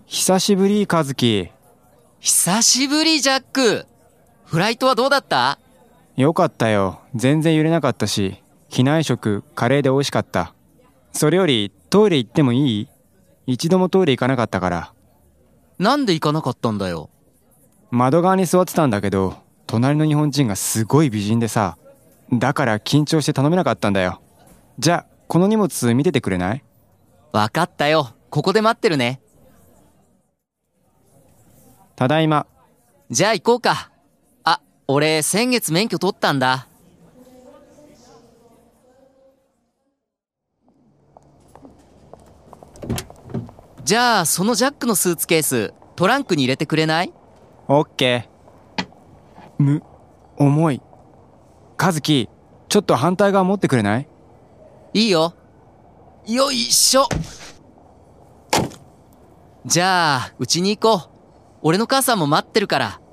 久しぶり、和樹。 久しぶり、ジャック。フライトはどうだった？ よかったよ。全然揺れなかったし、機内食、カレーで美味しかった。それより、トイレ行ってもいい？一度もトイレ行かなかったから。 なんで行かなかったんだよ。 窓側に座ってたんだけど、隣の日本人がすごい美人でさ。だから緊張して頼めなかったんだよ。じゃあ、この荷物見ててくれない？ わかったよ。ここで待ってるね。 ただいま。 じゃあ行こうか。あ、俺先月免許取ったんだ。じゃあそのジャックのスーツケーストランクに入れてくれない？ オッケー。重い。和樹、ちょっと反対側持ってくれない？ いいよ。よいしょ。じゃあうちに行こう。俺の母さんも待ってるから。